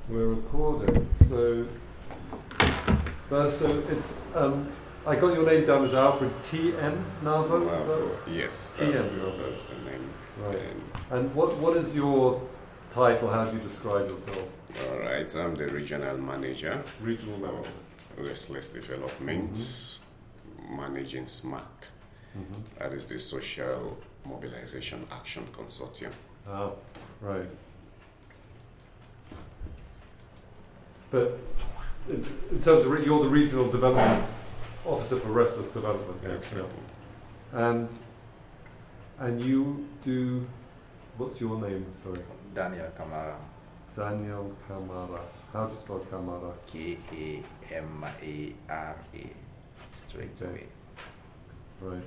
We're recording. So it's I got your name down as Alfred T.M. Navo. Yes, T.M. that's the name. Right. And what is your title? How do you describe yourself? All right, I'm the regional manager. Regional manager. Restless Development, managing SMAC. That is the Social Mobilization Action Consortium. Ah, right. But in terms of you're the regional development officer for Restless Development. Exactly. Yeah. And you do. What's your name? Sorry. Daniel Kamara. Daniel Kamara. How do you spell Kamara? Kamara. Straight away. Right.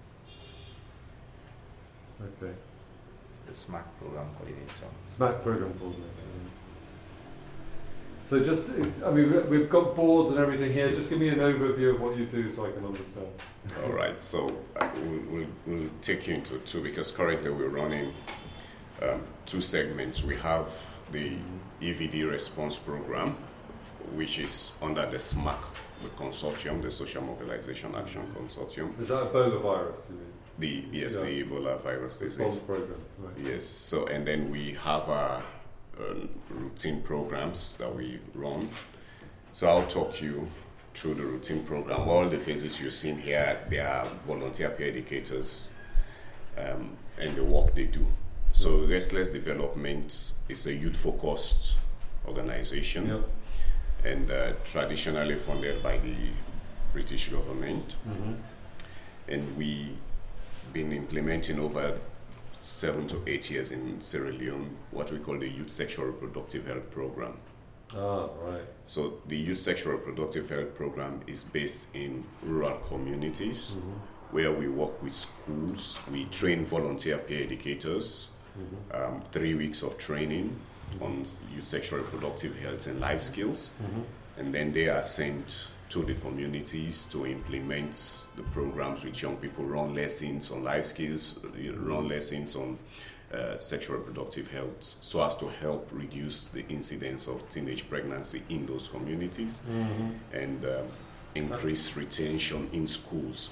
Okay. The SMAC program coordinator. SMAC program coordinator. So we've got boards and everything here. Just give me an overview of what you do so I can understand. All right, so we'll take you into two because currently we're running two segments. We have the EVD response program, which is under the SMAC, the consortium, the Social Mobilization Action Consortium. Is that Ebola virus, you mean? The Ebola virus disease. Response program, right. Yes, so and then we have our routine programs that we run. So I'll talk you through the routine program. All the phases you're seeing here, they are volunteer peer educators and the work they do. So Restless Development is a youth-focused organization and traditionally funded by the British government. And we've been implementing over 7 to 8 years in Sierra Leone what we call the Youth Sexual Reproductive Health Program. Ah, right. So the Youth Sexual Reproductive Health Program is based in rural communities where we work with schools. We train volunteer peer educators, 3 weeks of training on youth sexual reproductive health and life skills. And then they are sent to the communities to implement the programs with young people, run lessons on life skills, run lessons on sexual reproductive health, so as to help reduce the incidence of teenage pregnancy in those communities and increase retention in schools.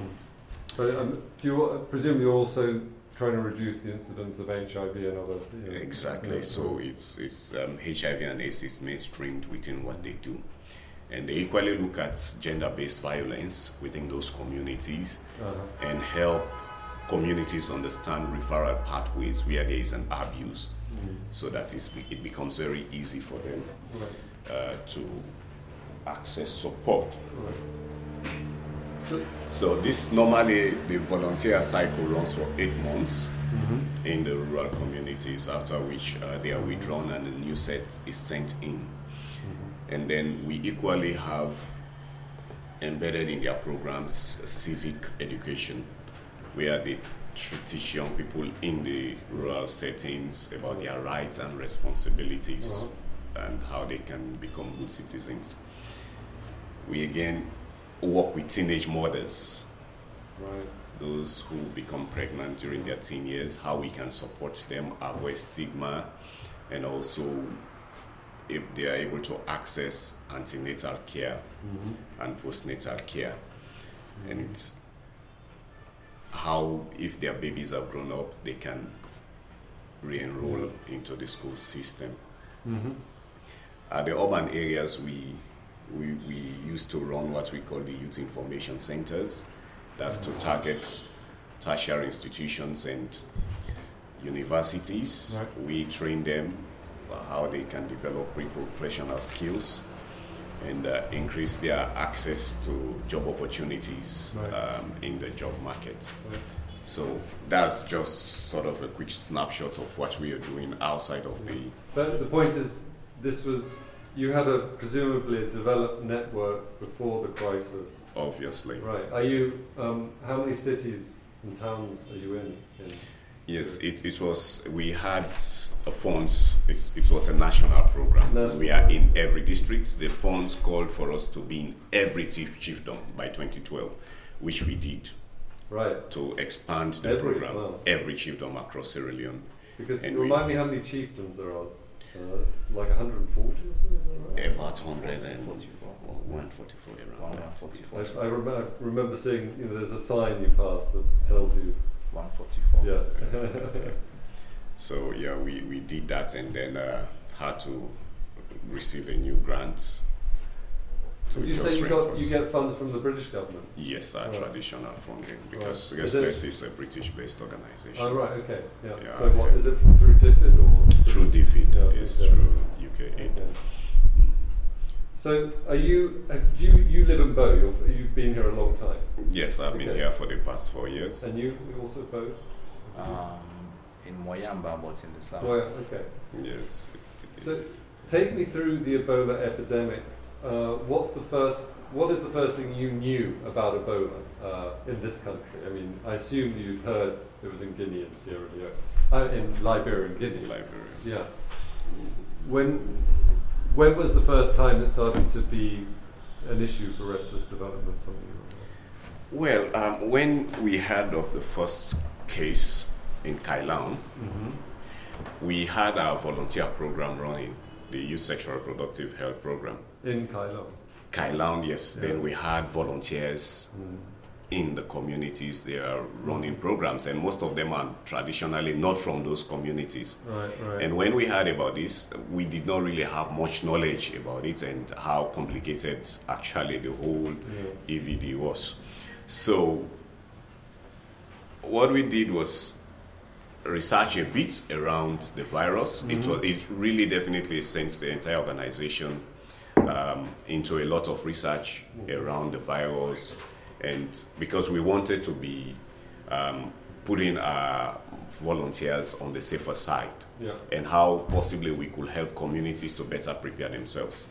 But you presume you're also trying to reduce the incidence of HIV and others. Exactly. So it's HIV and AIDS is mainstreamed within what they do. And they equally look at gender-based violence within those communities and help communities understand referral pathways where there is an abuse, so that it becomes very easy for them to access support. So this normally, the volunteer cycle runs for 8 months in the rural communities, after which they are withdrawn and a new set is sent in. And then we equally have embedded in their programs civic education, where they teach young people in the rural settings about their rights and responsibilities and how they can become good citizens. We again work with teenage mothers, those who become pregnant during their teen years, how we can support them, avoid stigma, and also if they are able to access antenatal care and postnatal care, and how, if their babies have grown up, they can re-enroll into the school system. At the urban areas, we used to run what we call the youth information centers. That's to target tertiary institutions and universities. We train them how they can develop pre-professional skills and increase their access to job opportunities in the job market. So that's just sort of a quick snapshot of what we are doing outside of the... But the point is, you had presumably a developed network before the crisis. Obviously. Right. Are you, how many cities and towns are you in? Yes, we had funds, it was a national program. We are in every district. The funds called for us to be in every chiefdom by 2012, which we did. To expand the program. Every chiefdom across Sierra Leone. Because remind me how many chiefdoms there are. It's like 140 or something, is that right? About 144. 144 around. 144. I remember seeing, there's a sign you pass that tells you. 144. Yeah. So yeah, we did that, and then had to receive a new grant. Did you say you get funds from the British government? Yes, Right. traditional funding, because Right. Restless is a British-based organization. Oh, right, okay. Yeah. Yeah. So what, is it through DFID or? Through DFID, Yeah, yes, okay. through UK aid. Okay. So do you live in Bow? You've been here a long time. Yes, I've been Okay. here for the past 4 years. And you also Bow? In Moyamba, but in the south. Well, okay. Yes. So take me through the Ebola epidemic. What is the first thing you knew about Ebola in this country? I mean, I assume that you'd heard it was in Guinea and Sierra Leone, in Liberia and Guinea. Liberia. Yeah. When was the first time it started to be an issue for restless development? Something you remember? Well, when we heard of the first case in Kailaun, we had our volunteer program running, the Youth Sexual Reproductive Health Program. In Kailaun. Kailaun, yes. Yeah. Then we had volunteers in the communities. They are running programs, and most of them are traditionally not from those communities. Right. And when we heard about this, we did not really have much knowledge about it and how complicated actually the whole EVD was. So what we did was research a bit around the virus. It really definitely sent the entire organization into a lot of research around the virus, and because we wanted to be putting our volunteers on the safer side, and how possibly we could help communities to better prepare themselves.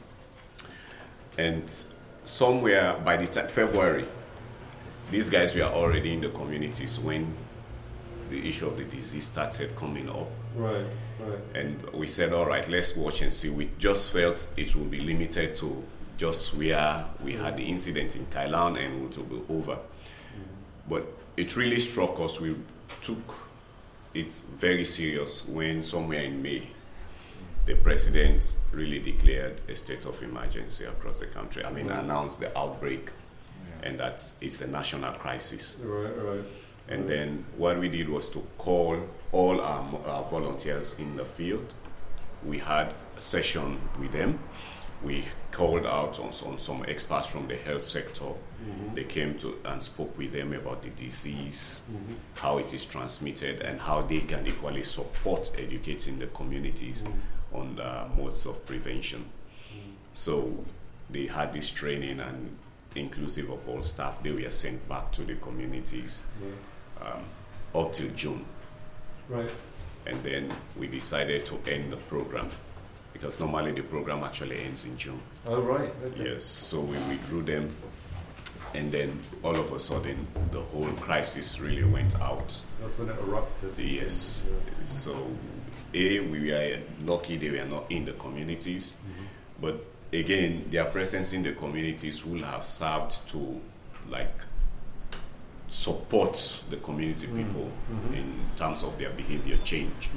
And somewhere by the time February, these guys were already in the communities when the issue of the disease started coming up. Right. And we said, all right, let's watch and see. We just felt it would be limited to just where we had the incident in Kailaun and it would be over. But it really struck us. We took it very serious when somewhere in May, the president really declared a state of emergency across the country. I mean, announced the outbreak, and that it's a national crisis. Right. And then what we did was to call all our volunteers in the field. We had a session with them. We called out on some experts from the health sector. They came to and spoke with them about the disease, how it is transmitted, and how they can equally support educating the communities on the modes of prevention. So they had this training, and inclusive of all staff, they were sent back to the communities up till June. Right. And then we decided to end the program, because normally the program actually ends in June. Oh, right. Okay. Yes, so we withdrew them, and then all of a sudden the whole crisis really went out. That's when it erupted. Yes. So we were lucky they were not in the communities, but again, their presence in the communities will have served to support the community people in terms of their behavior change.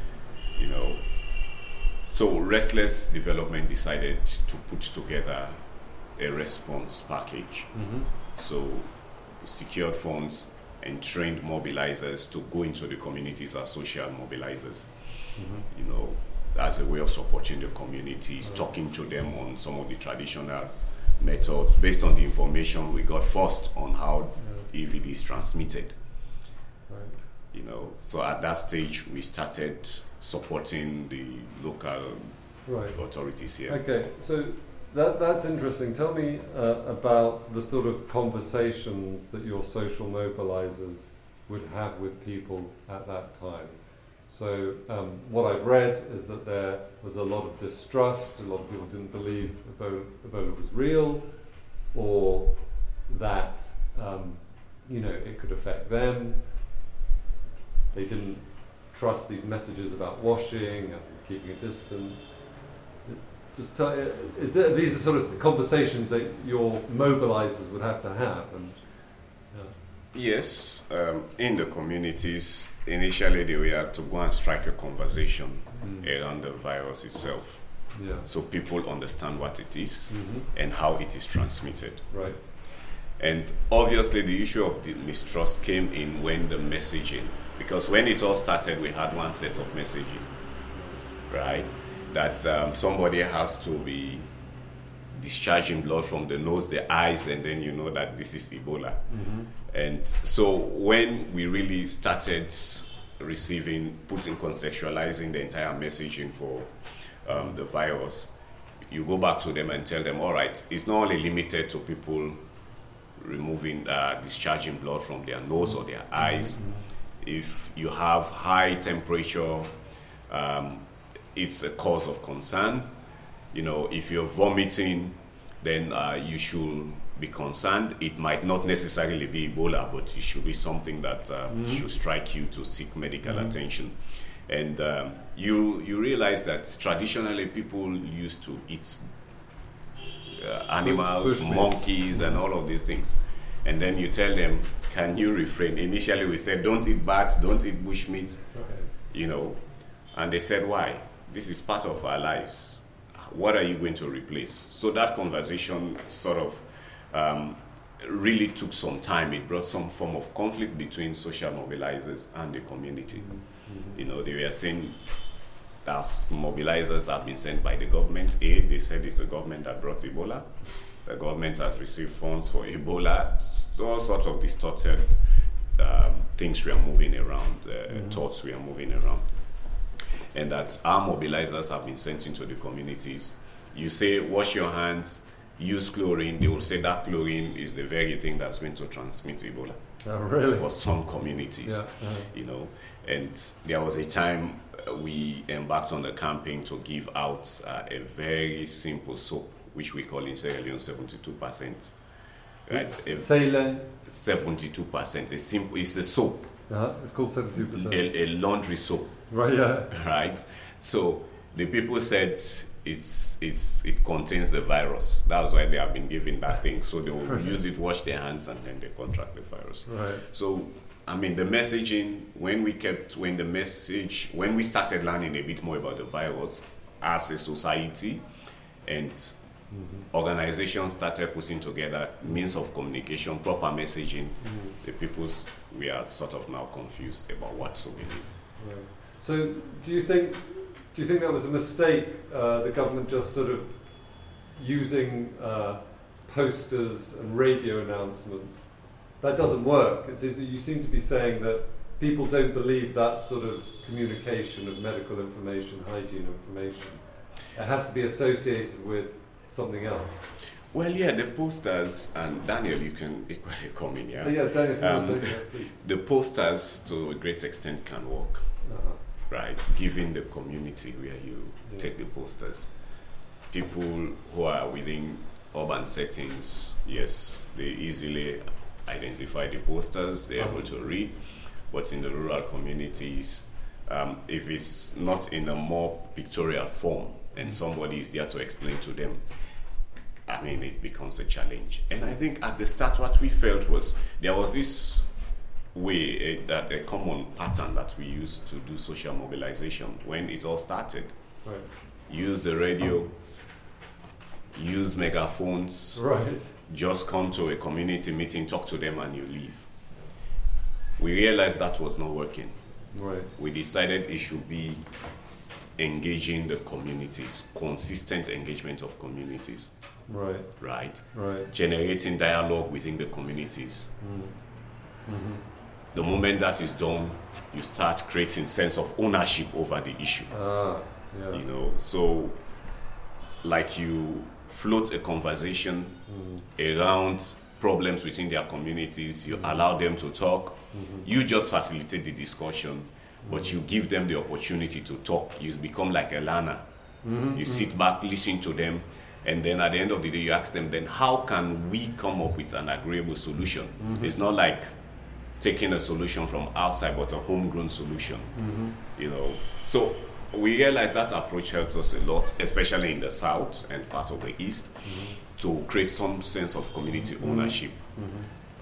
So Restless Development decided to put together a response package. So we secured funds and trained mobilizers to go into the communities as social mobilizers, as a way of supporting the communities, talking to them on some of the traditional methods based on the information we got first on how EVD is transmitted. Right. So at that stage we started supporting the local authorities here. Okay, so that's interesting. Tell me about the sort of conversations that your social mobilizers would have with people at that time. So what I've read is that there was a lot of distrust. A lot of people didn't believe Ebola was real, or that it could affect them. They didn't trust these messages about washing and keeping a distance. Just these are sort of the conversations that your mobilizers would have to have. Yes, in the communities, initially they were to go and strike a conversation around the virus itself. Yeah. So people understand what it is Mm-hmm. and how it is transmitted. Right. And obviously the issue of the mistrust came in when the messaging, because when it all started, we had one set of messaging, right? That somebody has to be discharging blood from the nose, the eyes, and then you know that this is Ebola. Mm-hmm. And so when we really started contextualizing the entire messaging for the virus, you go back to them and tell them, all right, it's not only limited to people discharging blood from their nose or their eyes. If you have high temperature, it's a cause of concern. You know, if you're vomiting, then you should be concerned. It might not necessarily be Ebola, but it should be something that should strike you to seek medical attention. And you realize that traditionally people used to eat animals, monkeys, and all of these things. And then you tell them, can you refrain? Initially we said, don't eat bats, don't eat bushmeat, you know. And they said, why? This is part of our lives. What are you going to replace? So that conversation sort of really took some time. It brought some form of conflict between social mobilizers and the community. You know, they were saying that mobilizers have been sent by the government. They said it's the government that brought Ebola. The government has received funds for Ebola. All sorts of distorted things we are moving around, thoughts we are moving around. And that our mobilizers have been sent into the communities. You say, wash your hands, use chlorine. They will say that chlorine is the very thing that's going to transmit Ebola. Oh, really? For some communities, you know. And there was a time we embarked on the campaign to give out a very simple soap, which we call in Sierra Leone 72%. Right? Saline? 72%. It's a soap. It's called 72%. A laundry soap. Right, yeah. Right? So the people said it contains the virus. That's why they have been given that thing. So they will use it, wash their hands, and then they contract the virus. Right. So, I mean, the messaging, when we started learning a bit more about the virus as a society, and organizations started putting together means of communication, proper messaging, the peoples, we are sort of now confused about what to believe. Right. So, do you think that was a mistake, the government just sort of using posters and radio announcements? That doesn't work. You seem to be saying that people don't believe that sort of communication of medical information, hygiene information. It has to be associated with something else. Well, yeah, the posters, and Daniel, you can equally come in, yeah? Yeah, Daniel, if you want to say that, please. The posters, to a great extent, can work. Right, given the community where you take the posters. People who are within urban settings, yes, they easily identify the posters, they're able to read, but in the rural communities, if it's not in a more pictorial form and somebody is there to explain to them, I mean, it becomes a challenge. And I think at the start what we felt was there was this way, a common pattern that we used to do social mobilization when it all started. Right. Use the radio, use megaphones, right. Just come to a community meeting, talk to them, and you leave. We realized that was not working. Right. We decided it should be engaging the communities, consistent engagement of communities. Right. Right. Right. Generating dialogue within the communities. The moment that is done, you start creating sense of ownership over the issue. Yeah. You know, so like you float a conversation around problems within their communities, you allow them to talk, you just facilitate the discussion, but you give them the opportunity to talk. You become like a learner. You sit back, listen to them, and then at the end of the day, you ask them, then how can we come up with an agreeable solution? It's not like taking a solution from outside, but a homegrown solution, you know. So we realized that approach helps us a lot, especially in the South and part of the East, to create some sense of community ownership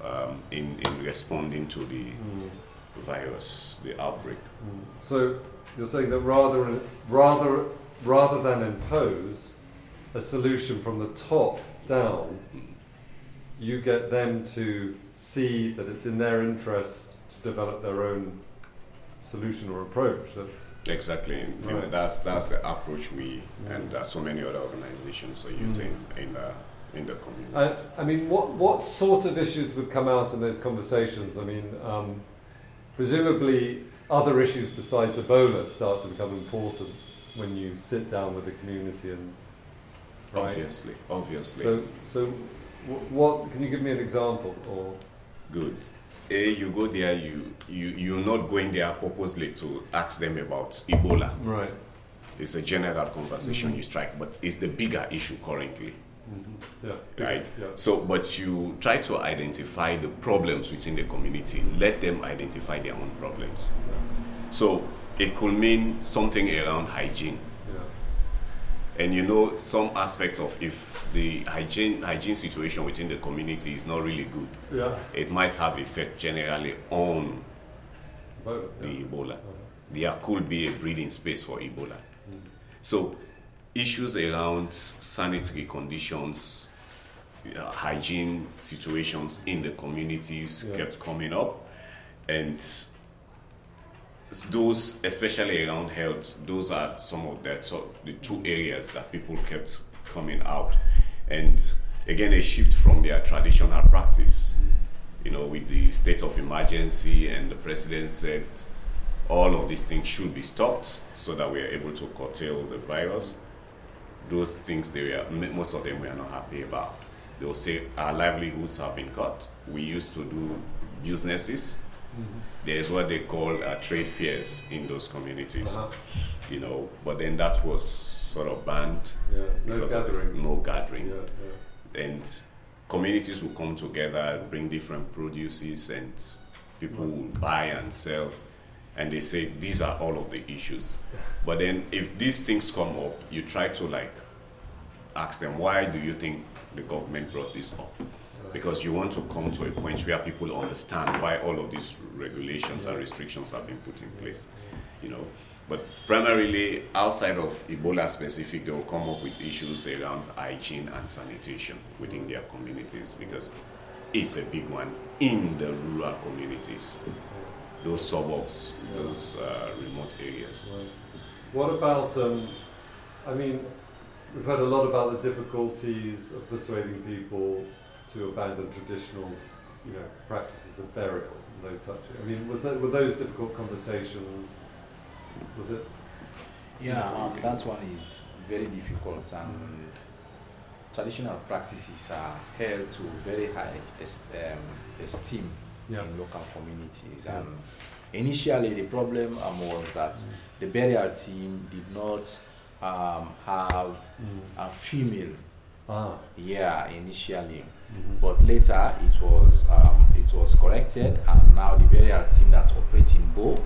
in responding to the virus, the outbreak. So you're saying that rather than impose a solution from the top down, you get them to see that it's in their interest to develop their own solution or approach. Exactly. You know, Right. that's the approach we and so many other organizations are using in the community. I mean, what sort of issues would come out in those conversations? I mean, presumably other issues besides Ebola start to become important when you sit down with the community and. Right? Obviously. So, what can you give me an example or? Good. You go there. You're not going there purposely to ask them about Ebola. Right. It's a general conversation you strike, but it's the bigger issue currently. Yes. Right. Yeah. So, but you try to identify the problems within the community. Let them identify their own problems. So it could mean something around hygiene. Yeah. And you know, some aspects of if the hygiene situation within the community is not really good, Yeah. it might have effect generally on Ebola, the yeah. Ebola. There could be a breeding space for Ebola. So issues around sanitary conditions, hygiene situations in the communities kept coming up, and those, especially around health, those are some of the two areas that people kept coming out. And again, a shift from their traditional practice. You know, with the state of emergency, and the president said all of these things should be stopped so that we are able to curtail the virus. Those things, most of them were not happy about. They'll say our livelihoods have been cut. We used to do businesses. There's what they call trade fairs in those communities, you know, but then that was sort of banned because of this no gathering. And communities will come together, bring different produces, and people will buy and sell. And they say these are all of the issues. But then if these things come up, you try to ask them, why do you think the government brought this up? Because you want to come to a point where people understand why all of these regulations and restrictions have been put in place, you know. But primarily, outside of Ebola specific, they will come up with issues around hygiene and sanitation within their communities, because it's a big one in the rural communities, those suburbs, those remote areas. Right. What about, I mean, we've heard a lot about the difficulties of persuading people to abandon traditional, practices of burial, no touching. I mean, were those difficult conversations? Was it? Yeah, that one is very difficult, and traditional practices are held to very high esteem in local communities. And initially, the problem was that the burial team did not have a female. Initially. But later it was corrected, and now the burial team that operates in Bo,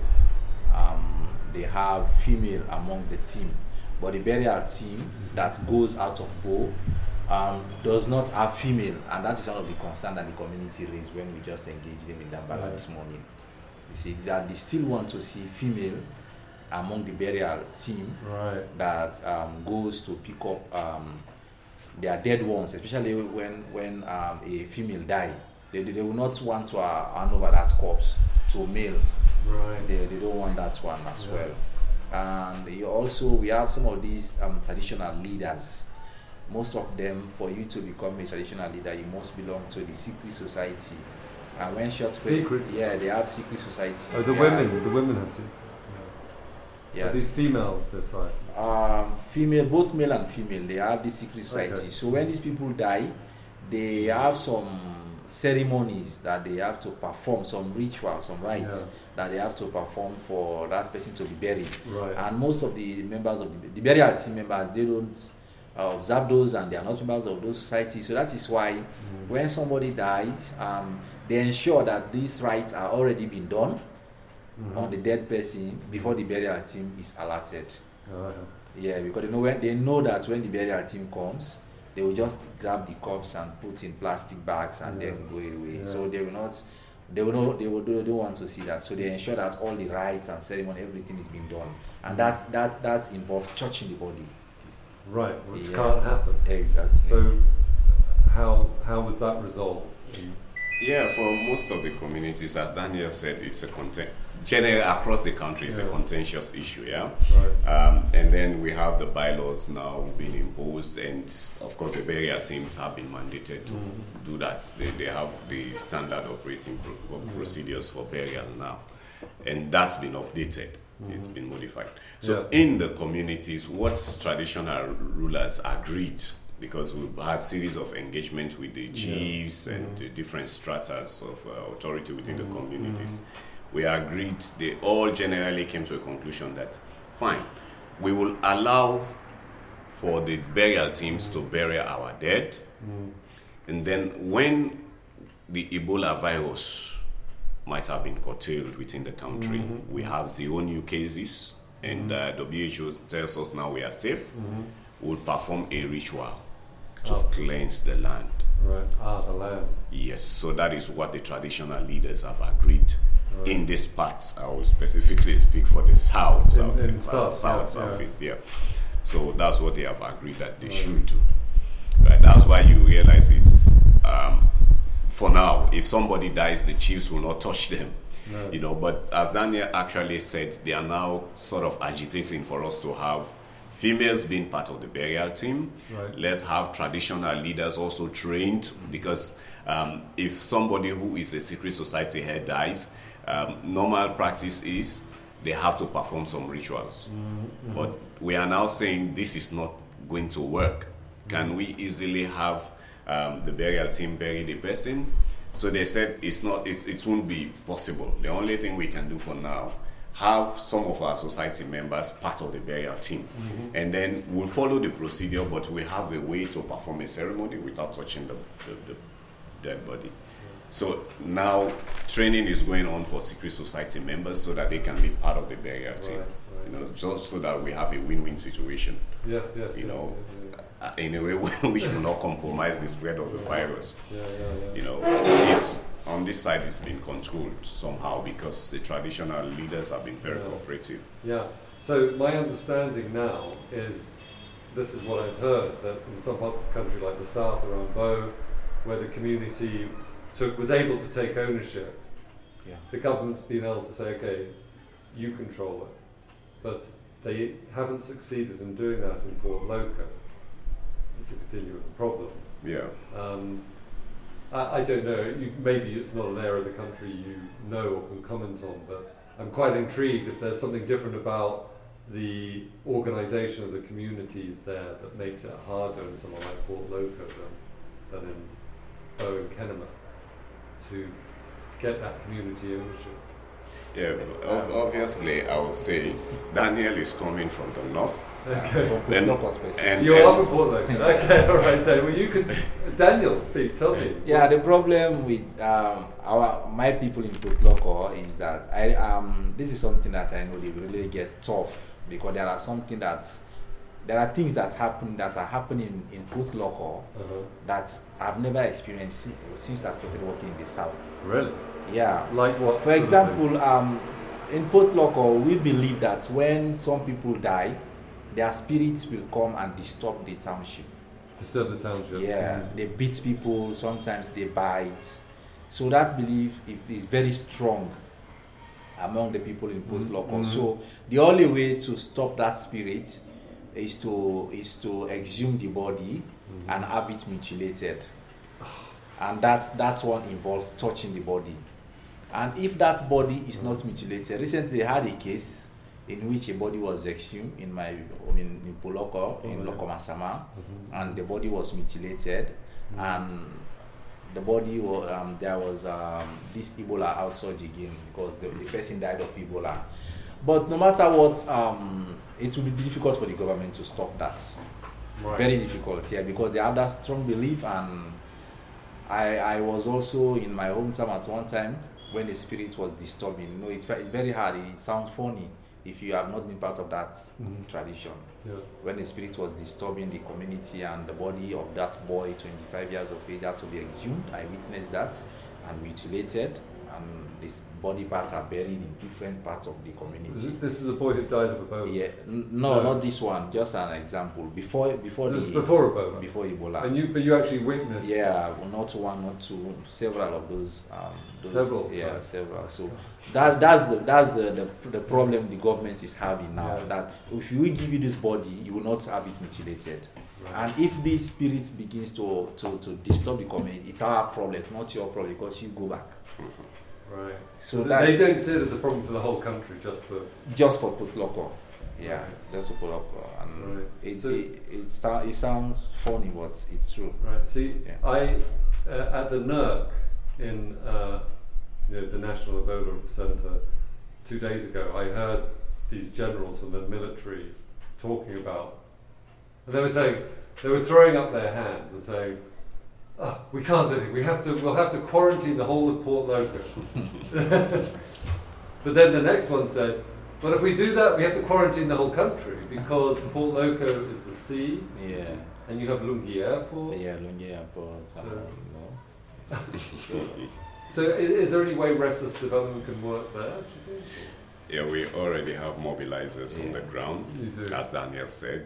they have female among the team. But the burial team that goes out of Bo does not have female, and that is one of the concerns that the community raised when we just engaged them in Dambala this morning. They say that they still want to see female among the burial team that goes to pick up their dead ones, especially when a female die. They will not want to hand over that corpse to a male. They don't want that one as well. And we have some of these traditional leaders. Most of them, for you to become a traditional leader, you must belong to the secret society. And when they have secret society. Oh, the women have to. Yes. These female societies? Female, both male and female, they have this secret society. Okay. So when these people die, they have some ceremonies that they have to perform, some rituals, some rites that they have to perform for that person to be buried. And most of the members of the burial team members, they don't observe those, and they are not members of those societies. So that is why when somebody dies, they ensure that these rites are already been done on the dead person before the burial team is alerted. Because when they know that when the burial team comes, they will just grab the corpse and put in plastic bags and then go away. So they will not they don't want to see that. So they ensure that all the rites and ceremony, everything is being done, and that involves touching the body. Right, which can't happen. Exactly. So how was that resolved? Yeah, for most of the communities, as Daniel said, it's a generally across the country, it's a contentious issue, yeah? Right. And then we have the bylaws now being imposed, and of course the burial teams have been mandated to do that. They have the standard operating procedures for burial now, and that's been updated. It's been modified. So in the communities, what traditional rulers agreed, because we've had series of engagement with the chiefs and the different stratas of authority within the communities, we agreed, they all generally came to a conclusion that, fine, we will allow for the burial teams to bury our dead, and then when the Ebola virus might have been curtailed within the country, we have 0 new cases, and WHO tells us now we are safe, we'll perform a ritual to cleanse the land. Right, the land. Yes, so that is what the traditional leaders have agreed. In this part, I will specifically speak for the south, southeast here. So that's what they have agreed that they should do. Right, that's why you realize it's for now, if somebody dies, the chiefs will not touch them. You know, but as Daniel actually said, they are now sort of agitating for us to have females being part of the burial team. Right. Let's have traditional leaders also trained, because if somebody who is a secret society head dies, normal practice is they have to perform some rituals. But we are now saying this is not going to work. Can we easily have the burial team bury the person? So they said it won't be possible. The only thing we can do for now, have some of our society members part of the burial team, and then we'll follow the procedure, but we have a way to perform a ceremony without touching the dead body. So now training is going on for secret society members so that they can be part of the burial team. You know, just so that we have a win-win situation. Yes. You know, in a way which will not compromise the spread of the virus. You know, it's on this side it's been controlled somehow because the traditional leaders have been very cooperative. Yeah. So my understanding now is, this is what I've heard, that in some parts of the country, like the south around Bow, where the community was able to take ownership, the government's been able to say, okay, you control it. But they haven't succeeded in doing that in Port Loco. It's a continuing problem. Yeah. I don't know, maybe it's not an area of the country you know or can comment on, but I'm quite intrigued if there's something different about the organisation of the communities there that makes it harder in somewhere like Port Loco than in Bow and Kenema to get that community ownership. Yeah, obviously I would say Daniel is coming from the north. Okay. And you're off of Port Loco. Okay, all right, Dave. Well, you could, Daniel, speak. Tell me. Yeah, the problem with my people in Port Loco is that this is something that I know they really get tough, because there are things that are happening in Port Loco that I've never experienced since I've started working in the south. Really? Yeah. Like what? For example, in Port Loco, we believe that when some people die, their spirits will come and disturb the township. Disturb the township? Yeah. They beat people, sometimes they bite. So that belief is very strong among the people in Port Loco. So the only way to stop that spirit is to exhume the body and have it mutilated. And that one involves touching the body. And if that body is not mutilated, recently I had a case in which a body was exhumed in Port Loco, in Lokomasama, and the body was mutilated, and the body was there was this Ebola outsurge again because the person died of Ebola. But no matter what, it will be difficult for the government to stop that. Right. Very difficult, because they have that strong belief. And I was also in my hometown at one time when the spirit was disturbing. It's very hard. It sounds funny if you have not been part of that tradition. Yeah. When the spirit was disturbing the community and the body of that boy, 25 years of age, had to be exhumed. I witnessed that and mutilated. And his body parts are buried in different parts of the community. This is a boy who died of Ebola? Yeah, no, not this one. Just an example. Before Ebola. Before Ebola. And you actually witnessed? Yeah, not one, not two, several of those. Several. Yeah, several. So that's the problem the government is having now. Yeah. That if we give you this body, you will not have it mutilated. Right. And if this spirit begins to disturb the community, it's our problem, not your problem, because you go back. Right. So they don't see it as a problem for the whole country, just for Putloko. Yeah, right. Just for Putloko. And right. it sounds funny, but it's true. Right. See, yeah. I at the NERC in the National Ebola Center 2 days ago, I heard these generals from the military talking about, and they were throwing up their hands and saying, "Oh, we can't do it. We'll have to quarantine the whole of Port Loko." But then the next one said, "Well, if we do that, we have to quarantine the whole country because Port Loko is the sea, and you have Lungi Airport." Yeah, Lungi Airport. So is there any way restless development can work there, do you think? Yeah, we already have mobilizers on the ground. You do. As Daniel said,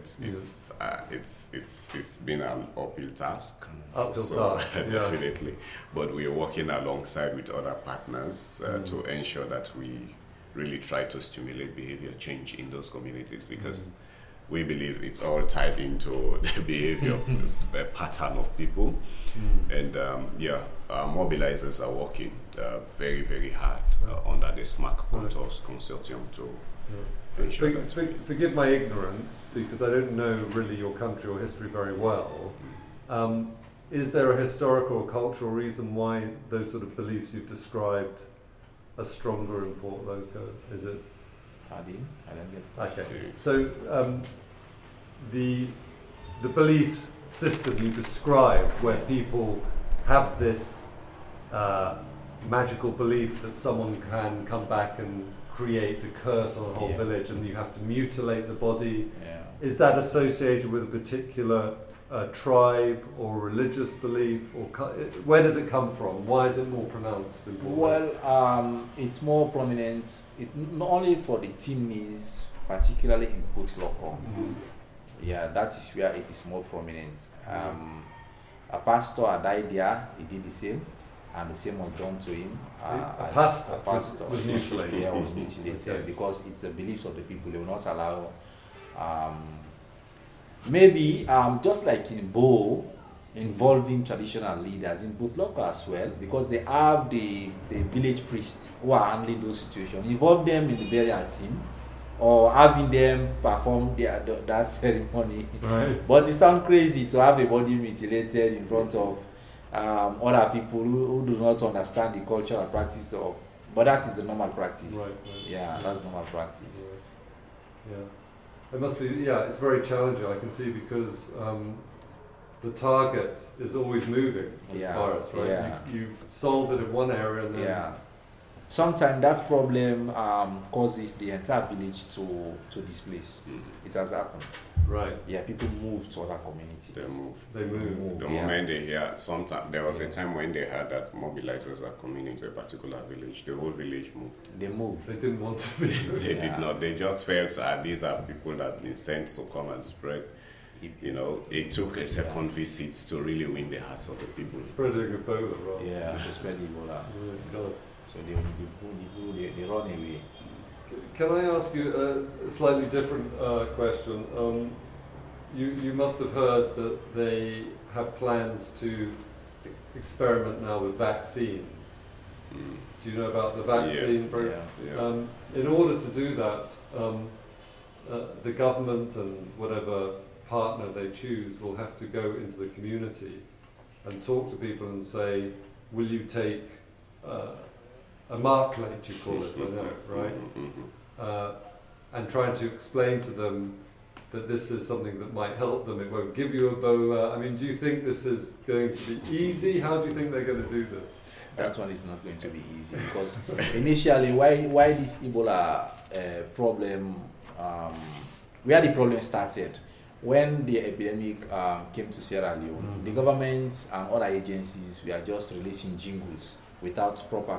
it's been an uphill task. Definitely. But we are working alongside with other partners to ensure that we really try to stimulate behavior change in those communities, because we believe it's all tied into the behavior pattern of people. And our mobilizers are working very, very hard under the SMAC consortium to ensure that. Forgive my ignorance, because I don't know really your country or history very well. Is there a historical or cultural reason why those sort of beliefs you've described are stronger in Port Loko? Is it? I don't get it. Okay. So the belief system you described, where people have this magical belief that someone can come back and create a curse on a whole village, and you have to mutilate the body. Yeah. Is that associated with a particular tribe or religious belief, or where does it come from? Why is it more pronounced in Port Loko? Well, it's more prominent. Not only for the Timnis, particularly in Port Loko. Yeah, that is where it is more prominent. A pastor had died there, he did the same, and the same was done to him. A pastor was mutilated. Yeah, was mutilated because it's the beliefs of the people. They will not allow. Maybe just like in Bo, involving traditional leaders in Port Loko as well, because they have the village priest who are handling those situations. Involve them in the burial team, or having them perform that ceremony. Right. But it sounds crazy to have a body mutilated in front of other people who do not understand the culture and practice of. But that is the normal practice. Right. Yeah, that's normal practice. Right. Yeah. It must be. Yeah, it's very challenging. I can see, because the target is always moving as far as right. Yeah. You solve it in one area, and then sometimes that problem causes the entire village to displace. It has happened. Right. Yeah, people move to other communities. They move. The moment they hear, sometimes there was a time when they heard that mobilizers are coming into a particular village, the whole village moved. They moved. They didn't want to be. They did not. They just felt these are people that have been sent to come and spread. It took a second visit to really win the hearts of the people. Spreading Ebola, right? Yeah, to spread Ebola. God. So they run away. Can I ask you a slightly different question? You must have heard that they have plans to experiment now with vaccines. Do you know about the vaccine? Yeah. In order to do that, the government and whatever partner they choose will have to go into the community and talk to people and say, will you take a marklate, you call it, I know, right? And trying to explain to them that this is something that might help them. It won't give you Ebola. I mean, do you think this is going to be easy? How do you think they're going to do this? That one is not going to be easy, because initially, why this Ebola problem, where the problem started, when the epidemic came to Sierra Leone, the government and other agencies were just releasing jingles without proper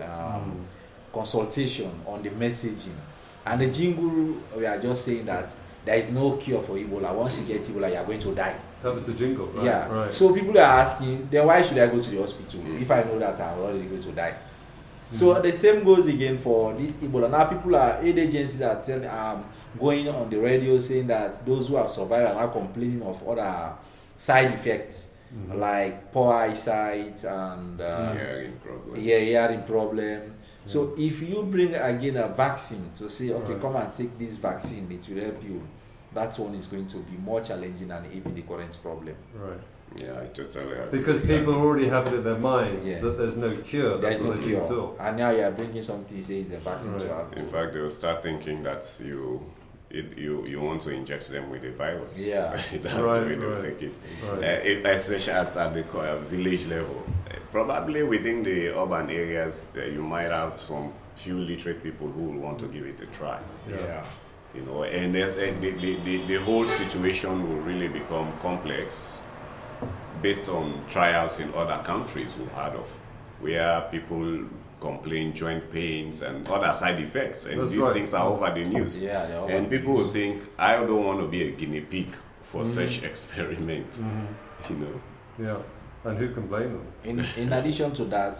consultation on the messaging. And the jingle, we are just saying that there is no cure for Ebola. Once you get Ebola, you are going to die. That was the jingle, right? Yeah. Right. So people are asking, then why should I go to the hospital if I know that I'm already going to die? So the same goes again for this Ebola. Now people aid agencies are going on the radio saying that those who have survived are now complaining of other side effects like poor eyesight and hearing problem. So if you bring again a vaccine to say, okay, come and take this vaccine, it will help you. That one is going to be more challenging than even the current problem. Right. Yeah, I totally agree. Because people already have it in their minds that there's no cure. There's no cure. And now you are bringing something, say the vaccine to have. In fact, they will start thinking that you want to inject them with a virus. Yeah. That's the way they'll take it. Right. Especially at the village level. Probably within the urban areas, you might have some few literate people who will want to give it a try. Yeah. You know, and the whole situation will really become complex based on trials in other countries we've heard of, where people complain joint pains and other side effects, and these things are over the news. Yeah, and people will think, I don't want to be a guinea pig for such experiments. You know. Yeah, and who can blame them? In addition to that,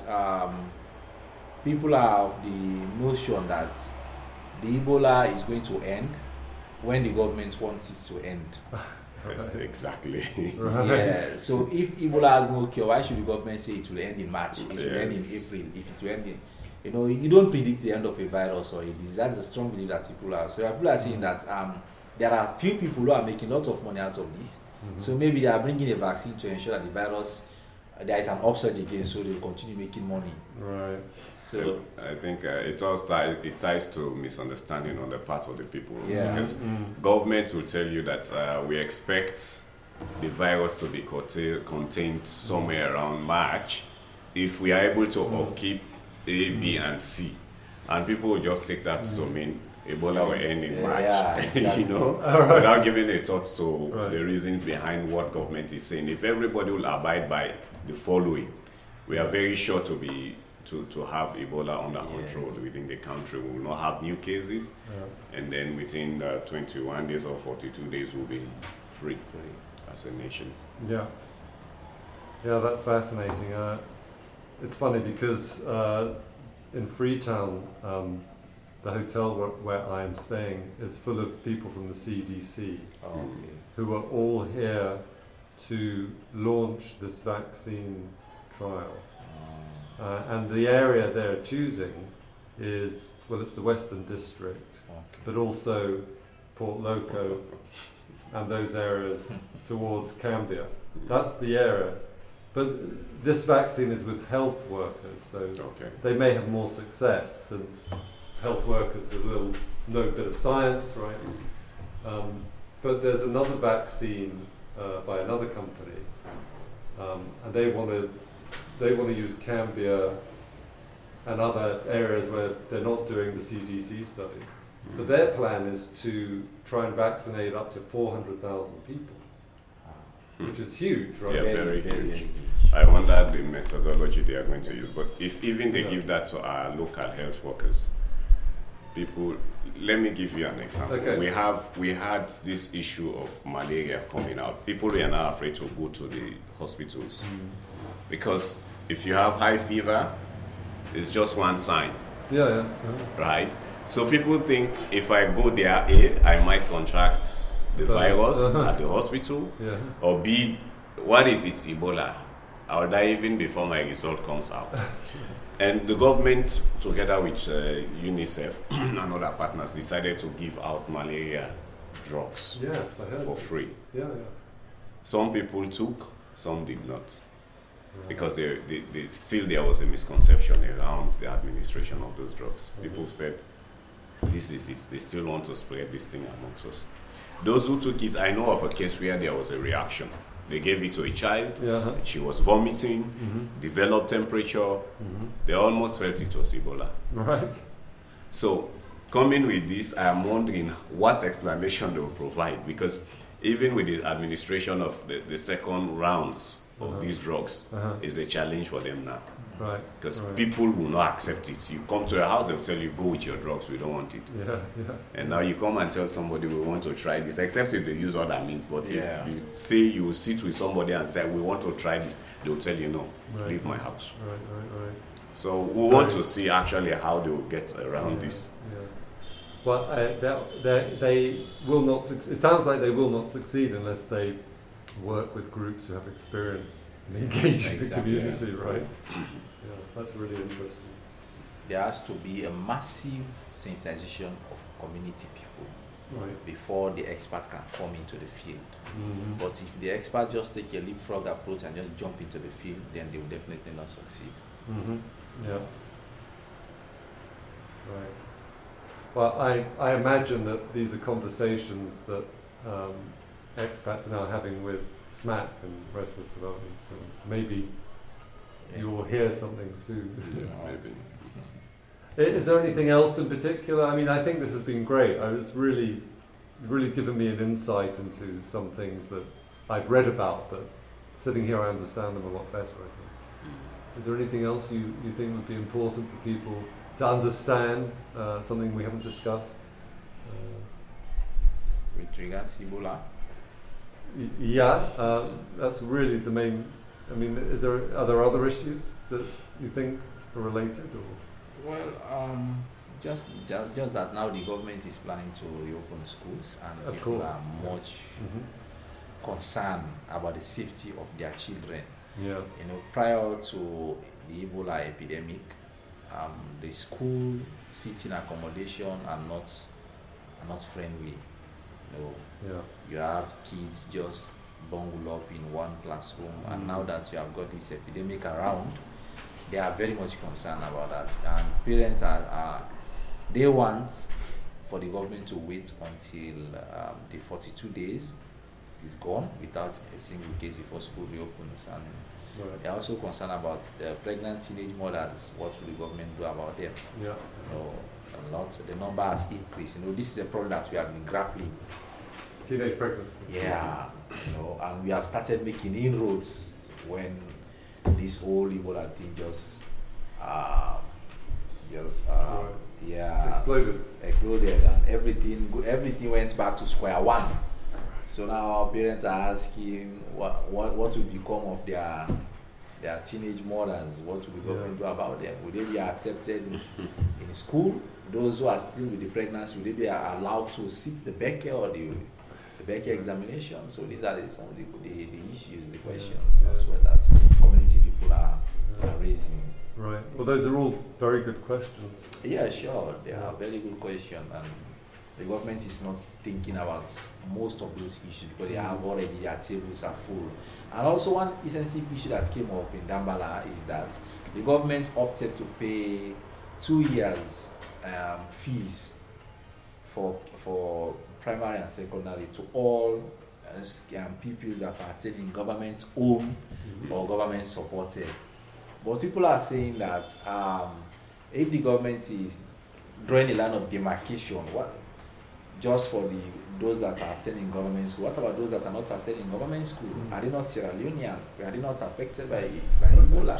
people have the notion that the Ebola is going to end when the government wants it to end. Yes, exactly. Yeah. So if Ebola has no cure, why should the government say it will end in March? It will end in April. If it will end in, you don't predict the end of a virus or a disease. That's a strong belief that people have. So people are saying that there are few people who are making lots of money out of this. So maybe they are bringing a vaccine to ensure that the virus, there is an upsurge again, so they will continue making money. Right. So I think it ties to misunderstanding on the part of the people. Yeah. Because government will tell you that we expect the virus to be contained somewhere around March if we are able to upkeep A, B, and C. And people will just take that to mean Ebola will end in March, exactly. you know, without giving a thought to the reasons behind what government is saying. If everybody will abide by the following, we are very sure to have Ebola under control within the country. We will not have new cases, and then within 21 days or 42 days, we'll be free as a nation. Yeah, that's fascinating. It's funny because in Freetown, the hotel where I am staying is full of people from the CDC who are all here to launch this vaccine trial. And the area they're choosing is, it's the Western District, but also Port Loko and those areas towards Cambia. That's the area. But this vaccine is with health workers, so they may have more success since health workers know a bit of science, right? But there's another vaccine by another company, and they want to use Cambia and other areas where they're not doing the CDC study. But their plan is to try and vaccinate up to 400,000 people, which is huge, right? Yeah, very huge. I wonder the methodology they are going to use. But if even they give that to our local health workers, people, let me give you an example. We had this issue of malaria coming out. People are now afraid to go to the hospitals because if you have high fever, it's just one sign. Right? So people think if I go there, A, I might contract the virus at the hospital, or B, what if it's Ebola? I'll die even before my result comes out. And the government, together with UNICEF and other partners, decided to give out malaria drugs for free. Some people took, some did not. Because there was a misconception around the administration of those drugs. People said, this is it. They still want to spread this thing amongst us. Those who took it, I know of a case where there was a reaction. They gave it to a child. She was vomiting, developed temperature. They almost felt it was Ebola. Right. So, coming with this, I am wondering what explanation they will provide, because even with the administration of the second rounds of these drugs is a challenge for them now. Right. Because right. people will not accept it. You come to a house, they'll tell you, go with your drugs, we don't want it. Yeah. And now you come and tell somebody we want to try this, except if they use other means. But Yeah. if you say you sit with somebody and say, we want to try this, they'll tell you, no, Right. leave my house. Right. So we want to see actually how they will get around this. Yeah. Well, they will not. It sounds like they will not succeed unless they work with groups who have experience and engage in the community, right? Yeah, that's really interesting. There has to be a massive sensitization of community people Right. before the expert can come into the field. Mm-hmm. But if the expert just take a leapfrog approach and just jump into the field, then they will definitely not succeed. Mm-hmm. Yeah. Right. Well, I imagine that these are conversations that expats are now having with SMAC and Restless Development, so maybe you will hear something soon. Maybe. Is there anything else in particular? I mean, I think this has been great. It's really given me an insight into some things that I've read about, but sitting here I understand them a lot better, I think. Is there anything else you think would be important for people to understand, something we haven't discussed? With regards to Ebola, Yeah, that's really the main. I mean, are there other issues that you think are related, or? well, just that now the government is planning to reopen schools, and Of people course. are much concerned about the safety of their children. Yeah. You know, prior to the Ebola epidemic, the school sitting accommodation are not friendly. You know, Yeah. you have kids just bungled up in one classroom, and now that you have got this epidemic around, they are very much concerned about that. And parents they want for the government to wait until the 42 days is gone without a single case before school reopens. And Right. they are also concerned about the pregnant teenage mothers. What will the government do about them? Yeah. You know, the number has increased. You know, this is a problem that we have been grappling. Teenage pregnancy. Yeah, you know, and we have started making inroads when this whole Ebola thing just Right. yeah, Exploded. and everything went back to square one. So now our parents are asking what will become of their teenage mothers. What will the government do about them? Will they be accepted in school? Those who are still with the pregnancy, will they be allowed to sit the Becker or the Becker examination? So these are some of the issues, the questions as well that community people are raising. Right. Well, those are all very good questions. Yeah, sure. They are very good questions, and the government is not thinking about most of those issues because they have already their tables are full. And also one sensitive issue that came up in Dambala is that the government opted to pay 2 years fees for primary and secondary to all pupils that are attending government-owned or government-supported. But people are saying that if the government is drawing a line of demarcation, just for those that are attending government school, what about those that are not attending government school? Are they not Sierra Leonean? Are they not affected by Ebola?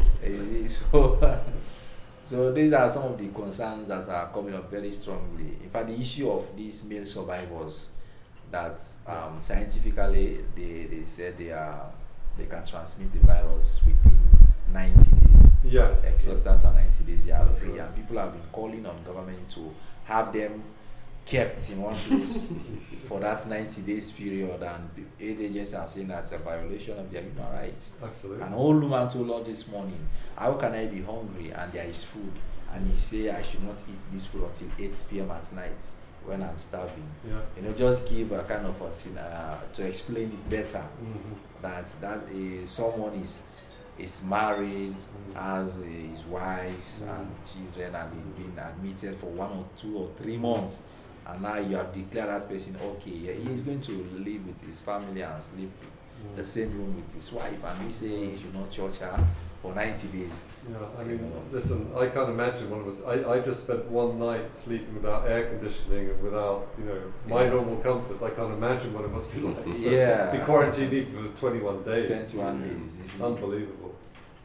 So these are some of the concerns that are coming up very strongly. In fact, the issue of these male survivors that scientifically they said they can transmit the virus within 90 days. Yes. Except after 90 days they are free. right. And people have been calling on government to have them kept in one place for that 90 days period, and aid agencies are saying that's a violation of their human rights. Absolutely. An old woman told us this morning, how can I be hungry and there is food, and he say I should not eat this food until 8 p.m. at night when I'm starving. Yeah. You know, just give a kind of to explain it better, that someone is married, has his wives and children, and he's been admitted for 1 or 2 or 3 months, and now you have declared that person okay, he is going to live with his family and sleep in the same room with his wife, and we say he should not touch her for 90 days. Yeah, I mean, listen, I can't imagine one of us. I just spent one night sleeping without air conditioning and without, my normal comforts. I can't imagine what it must be like. Yeah. Be quarantined for 21 days. 21 days. Unbelievable.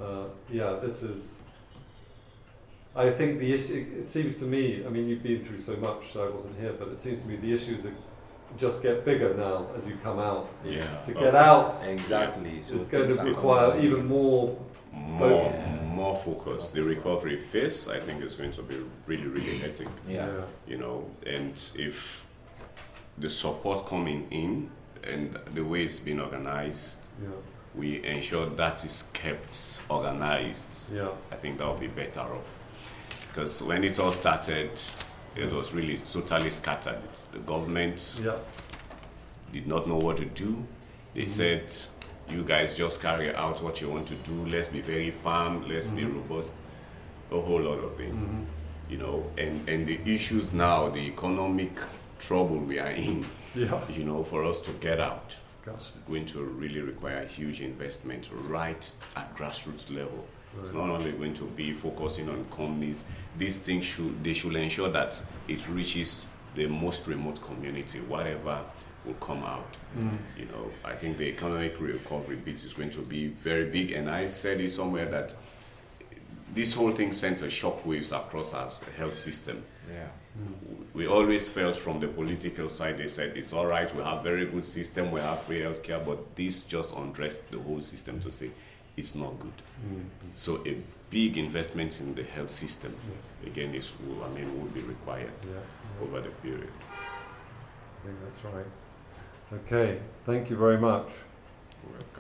this is. I think the issue. It seems to me. I mean, you've been through so much, so I wasn't here, but it seems to me the issues just get bigger now as you come out. Yeah. To get out, exactly. So it's going to require even more focus. The recovery phase, I think, is going to be really, really hectic. Yeah. You know, and if the support coming in and the way it's been organized, we ensure that is kept organized. I think that will be better off. Because when it all started, it was really totally scattered. The government did not know what to do. They said, you guys just carry out what you want to do. Let's be very firm. Let's be robust. A whole lot of things. You know, and the issues now, the economic trouble we are in, you know, for us to get out, it's going to really require huge investment right at grassroots level. Right. It's not only going to be focusing on companies. These things should ensure that it reaches the most remote community, whatever will come out. You know, I think the economic recovery bit is going to be very big, and I said it somewhere that this whole thing sent a shockwaves across our health system. We always felt from the political side, they said it's all right, we have very good system, we have free healthcare, but this just undressed the whole system to say it's not good. So a big investment in the health system again will be required over the period. I think that's right. Okay, thank you very much. Welcome.